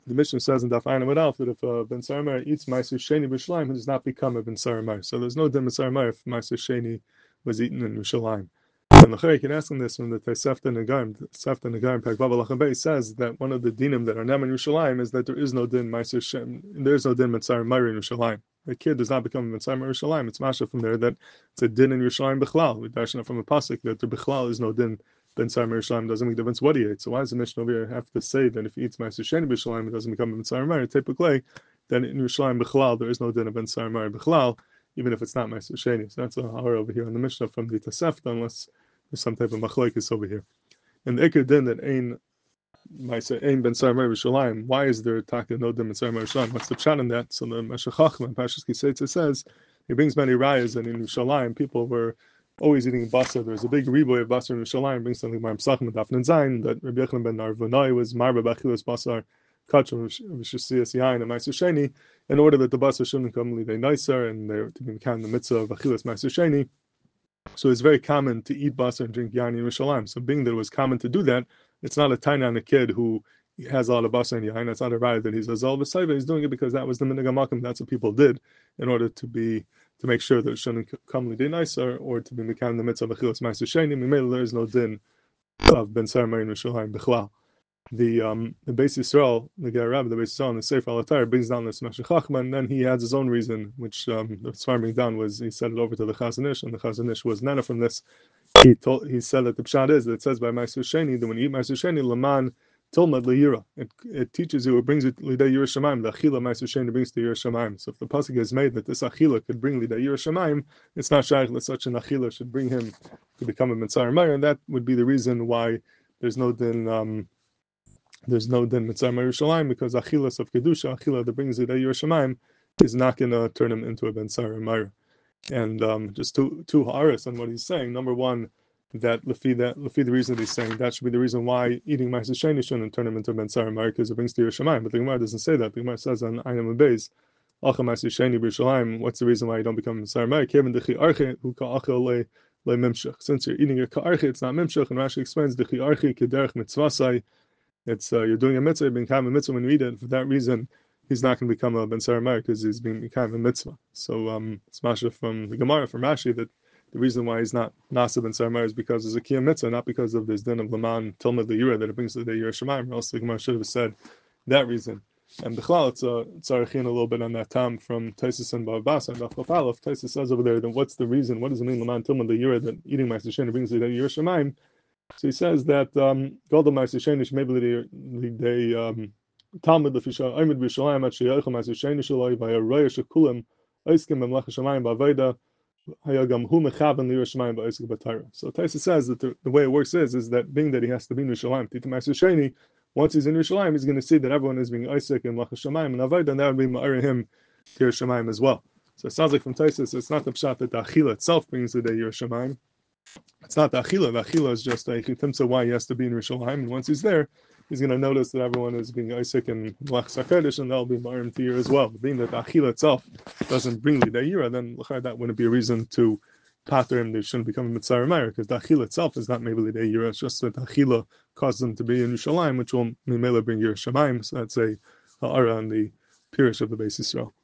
the Mishnah says in Daf Ayin Amud Aleph that if Ben Saramar eats Ma'aser Sheni b'Yerushalayim, he does not become a Ben Saramar. So there's no din Ben Saramar if Ma'aser Sheni was eaten in Yerushalayim. And L'chei, you can ask him this from the Tosefta Negarim. Tosefta Negarim Perek Vav Halacha Beis says that one of the dinim that are nem in Yerushalayim is that there is no din Ma'aser Sheni, there is no din Ben Saramar in Yerushalayim. A kid does not become a Ben Saramar in Yerushalayim. It's masha from there that it's a din in Yerushalayim Bichlal. We darshan from a pasuk that there Bichlal is no din Ben Saramar Yerushalayim, doesn't make a difference what he ate. So why does the Mishnah over here have to say that if he eats Ma'aser Sheni b'Yerushalayim, it doesn't become a Ben Saramar? Typically, then in Yerushalayim Bichlal there is no din of Ben Saramar Bichlal, even if it's not Ma'aser Sheni. So that's a hara over here on the Mishnah from the Tosefta, unless there's some type of machlokes over here. And the ikar din that ein Ben Saramar Yerushalayim, why is there taka no din Ben Saramar Yerushalayim? What's the pshat in that? So the Meshech Chochmah, Parshas Kiseitza says, he brings many rayas, and in Yerushalayim people were always eating basar. There's a big riboy of basar in Yerushalayim. Brings something by Pesachim and Daf Zayin that Rabbi Yochanan ben Narvonai was marba b'achilas basar kachon v'shasiyas yain and Ma'aser Sheni, in order that the basar shouldn't come lidei nicer and they're to be kind the mitzvah of achilas Ma'aser Sheni. So it's very common to eat basar and drink yain in Yerushalayim. So being that it was common to do that, it's not a tiny on a kid who has a lot of basar and yain. That's not a right that he's a zal v'sayva. He's doing it because that was the minhag hamakom. That's what people did in order to make sure that it shouldn't come lidei nicer or to be mekan the mitzvah of achilas Ma'aser Sheni. Mimele there is no din of Ben Saramar in Yerushalayim bichlal. The Beis Yisrael, the Ger Rabbi, the Beis Yisrael, in the Sefer Al-Atar brings down this Meshech Chochmah, and then he adds his own reason, which the Sfarim brings down was he said it over to the Chazon Ish, and the Chazon Ish was nana from this. He said that the pshat is that it says by Ma'aser Sheni that when you eat Ma'aser Sheni, Laman Tilmad Liyira, it teaches you, it brings you Lidei Yira Shamayim. The Achila Ma'aser Sheni brings to Yira Shamayim. So if the pasuk is made that this Achila could bring Lidei Yira Shamayim, it's not shaykh that such an Achila should bring him to become a Ben Saramar, and that would be the reason why there's no din. There's no din mitzvah Yerushalayim because achilas of kedusha, achila that brings it a Yerushalayim, is not going to turn him into a Ben Saramar. And just two ha'aras on what he's saying. Number one, that lefi the reason that he's saying that should be the reason why eating Ma'aser Sheni shouldn't turn him into a Ben Saramar because it brings to Yerushalayim. But the Gemara doesn't say that. The Gemara says on Einam Beis, Acha Ma'aser Sheni b'Yerushalayim. What's the reason why you don't become Ben Saramar? Kevin dechi arche hu ka'achel le mimshach. Since you're eating a ka'arche, it's not mimshach. And Rashi explains dechi arche kederech mitzvasai. It's you're doing a mitzvah, you're being kind of a mitzvah when you eat it. For that reason, he's not going to become a Ben Saramar because he's being kind of a mitzvah. So it's masha from the Gemara from Rashi that the reason why he's not nasa Ben Saramar is because there's a kiyam mitzvah, not because of this din of Laman Tilmad Liyira that it brings to the Yira Shamayim. Or else the Gemara should have said that reason. And Bichlal, it's a archin a little bit on that tam from Taisus and Bava Basra and Daf Aleph. Taisus says over there, then what's the reason? What does it mean Laman Tilmad Liyira that eating Ma'aser Sheni brings to the Yira Shamayim? So he says that Golda Ma'aser Sheni maybe they Talmud lefisha Aymed b'Yerushalayim at sheyacha Ma'aser Sheni shaloi v'aya roya shekulim oiskim b'mlach Shamayim b'aveda hayagam hu mechaben li'Yira Shamayim b'oiskim b'Torah. So Taisa says that the way it works is that being that he has to be in Yerushalayim to eat Ma'aser Sheni, once he's in Yerushalayim, he's going to see that everyone is being oisik and mlach Shamayim and aveda, and that would be ma'aring him to Yira Shamayim as well. So it sounds like from Taisa, it's not the pshat that the achila itself brings the day Yira Shamayim. It's not the achila. The achila is just a chitimsa why he has to be in Yerushalayim. And once he's there, he's going to notice that everyone is being Isaac and Melech Sakadish, and that'll be Marim Tir as well. Being that the achila itself doesn't bring Lidei Yira, then that wouldn't be a reason to pater him. They shouldn't become a Mitzvah Meir because the achila itself is not maybe Lidei Yira. It's just that the achila causes them to be in Yerushalayim, which will Mimela bring Yira Shamayim. So that's a ha'ara on the Pirish of the Beis Yisrael.